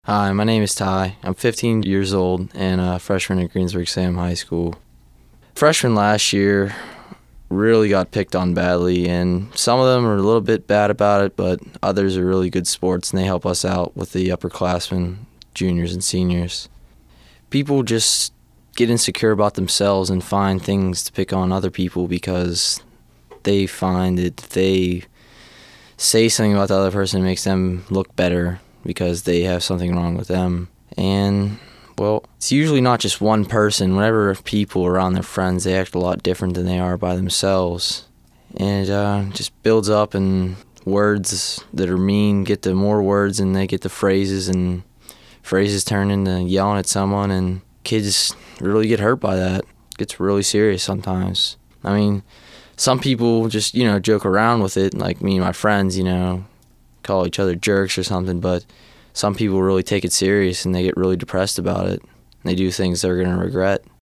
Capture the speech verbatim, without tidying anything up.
Hi, my name is Ty. I'm fifteen years old and a freshman at Greensburg-Salem High School. Freshmen last year really got picked on badly, and some of them are a little bit bad about it, but others are really good sports, and they help us out with the upperclassmen, juniors and seniors. People just get insecure about themselves and find things to pick on other people because they find that if they say something about the other person, it makes them look better because they have something wrong with them. And, well, it's usually not just one person. Whenever people are around their friends, they act a lot different than they are by themselves. And it uh, just builds up, and words that are mean get to more words, and they get to phrases, and phrases turn into yelling at someone, and kids really get hurt by that. It gets really serious sometimes. I mean, some people just, you know, joke around with it, like me and my friends, you know, call each other jerks or something, but some people really take it serious and they get really depressed about it. They do things they're going to regret.